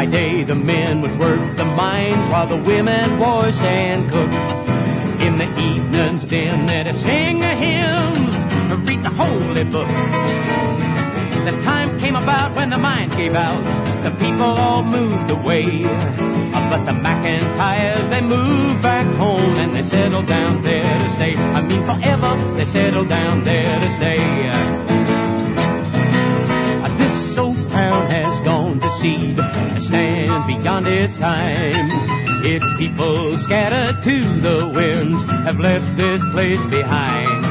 By day the men would work the mines while the women wash and cook. In the evenings then they'd sing the hymns and read the holy book. The time came about when the mines gave out, the people all moved away. But the McIntyres, they moved back home and they settled down there to stay. I mean forever, they settled down there to stay. This old town has gone to seed, stand beyond its time. Its people scattered to the winds have left this place behind.